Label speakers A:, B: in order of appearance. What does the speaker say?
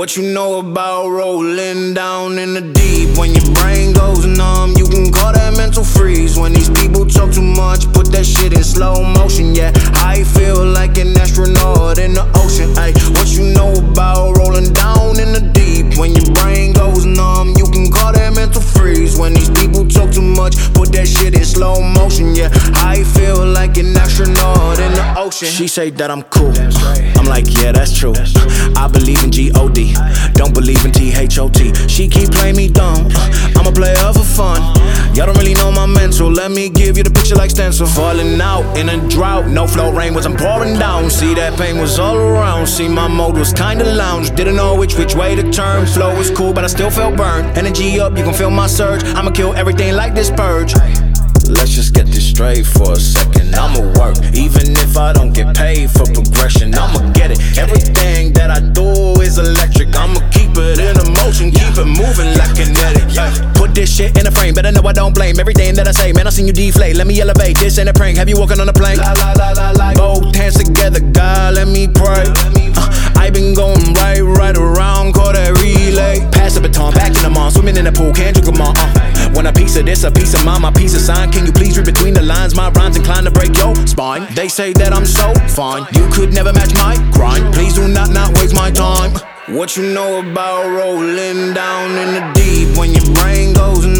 A: What you know about rolling down in the deep? When your brain goes numb, you can call that mental freeze. When these people talk too much, put that shit in slow motion. Yeah, I feel like an astronaut in the ocean. Ay, what you know about rolling down in the deep? When your brain goes numb, you can call that mental freeze. When these people talk too much, put that shit in slow motion. Yeah, I feel like an astronaut in the ocean. She say that I'm cool, I'm like, yeah, that's true. I believe in G-O-D, don't believe in T-H-O-T. She keep playing me dumb, I'm a player for fun. Y'all don't really know my mental, let me give you the picture like stencil. Falling out in a drought, no flow, rain wasn't pouring down. See, that pain was all around, see, my mode was kinda lounge. Didn't know which way to turn, flow was cool but I still felt burned. Energy up, you can feel my surge, I'ma kill everything like this purge. Let's just get this straight for a second. I'ma work, even if I don't get paid for progression. I'ma get it. Everything that I do is electric. I'ma keep it in motion, keep it moving like kinetic. Put this shit in a frame, better know I don't blame everything that I say. Man, I seen you deflate. Let me elevate. This ain't a prank. Have you walking on a plane? Both hands together, God, let me pray. I been going right around, call that relay. Pass the baton, back in the mall, swimming in the pool, can't drink them all. Want a piece of this, a piece of mine, my piece of sign. Can you please read between the lines? My rhymes inclined to break your spine. They say that I'm so fine, you could never match my grind. Please do not waste my time. What you know about rolling down in the deep? When your brain goes